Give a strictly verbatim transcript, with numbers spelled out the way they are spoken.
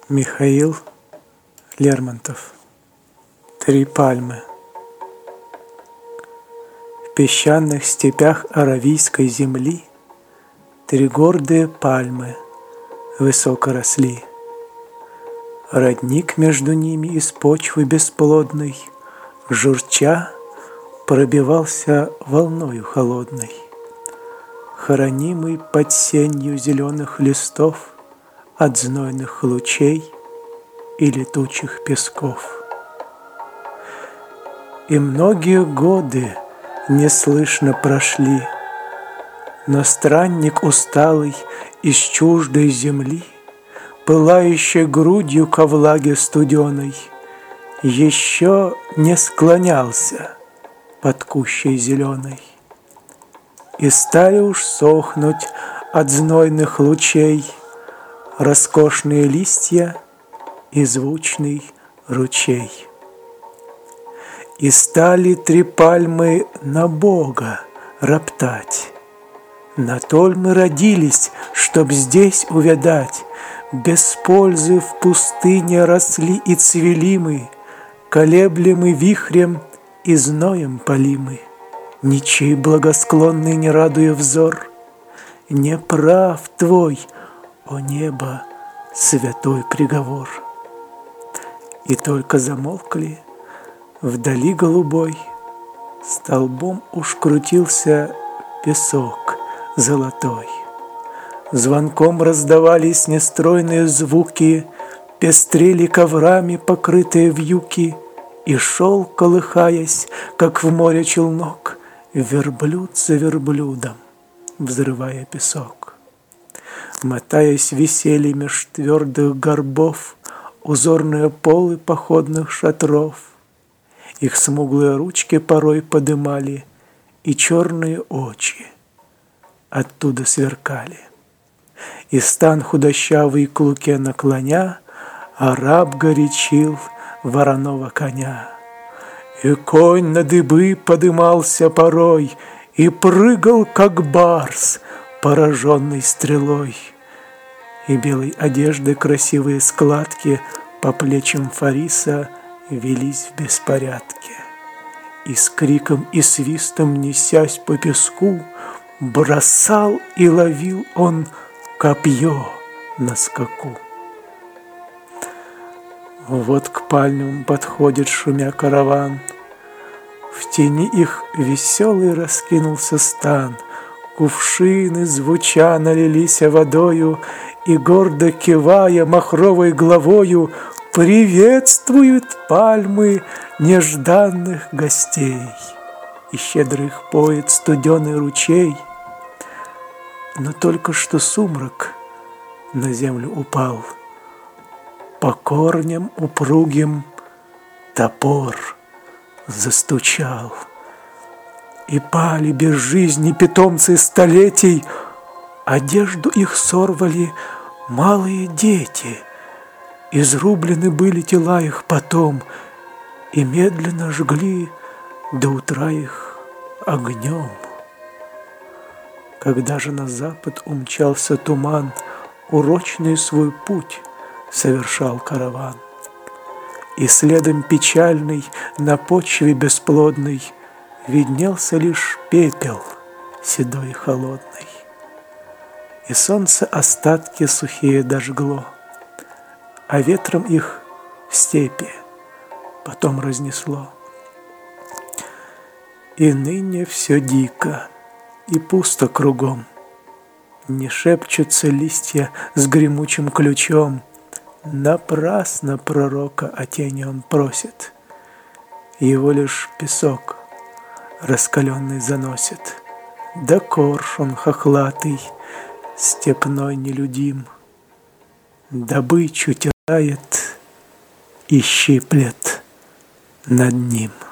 Михаил Лермонтов. Три пальмы. В песчаных степях аравийской земли три гордые пальмы высоко росли. Родник между ними из почвы бесплодной, журча, пробивался волною холодной. Хранимый под сенью зеленых листов от знойных лучей и летучих песков. И многие годы неслышно прошли, но странник усталый из чуждой земли, пылающей грудью ко влаге студеной, еще не склонялся под кущей зеленой. И стали уж сохнуть от знойных лучей роскошные листья и звучный ручей. И стали три пальмы на Бога роптать. На толь мы родились, чтоб здесь увядать. Без пользы в пустыне росли и цвели мы, колеблемы вихрем и зноем полимы. Ничей благосклонный не радуя взор. Не прав твой, о небо, святой приговор. И только замолкли вдали голубой, столбом уж крутился песок золотой. Звонком раздавались нестройные звуки, пестрели коврами покрытые вьюки, и шел, колыхаясь, как в море челнок, верблюд за верблюдом, взрывая песок. Мотаясь, висели меж твердых горбов узорные полы походных шатров. Их смуглые ручки порой подымали, и черные очи оттуда сверкали. И стан худощавый к луке наклоня, араб горячил вороного коня. И конь на дыбы подымался порой и прыгал, как барс, пораженный стрелой. И белой одежды красивые складки по плечам Фариса велись в беспорядке. И с криком и свистом, несясь по песку, бросал и ловил он копье на скаку. Вот к пальмам подходит, шумя, караван. В тени их веселый раскинулся стан. Кувшины, звуча, налились водою, и, гордо кивая махровой главою, приветствуют пальмы нежданных гостей. И щедро их поет студеный ручей. Но только что сумрак на землю упал, по корням упругим топор застучал. И пали без жизни питомцы столетий, одежду их сорвали малые дети, изрублены были тела их потом, и медленно жгли до утра их огнем. Когда же на запад умчался туман, урочный свой путь совершал караван. И следом печальный на почве бесплодной виднелся лишь пепел седой и холодный. И солнце остатки сухие дожгло, а ветром их в степи потом разнесло. И ныне все дико и пусто кругом, не шепчутся листья с гремучим ключом. Напрасно пророка о тени он просит, его лишь песок раскаленный заносит, да коршун хохлатый, степной нелюдим, добычу теряет и щиплет над ним.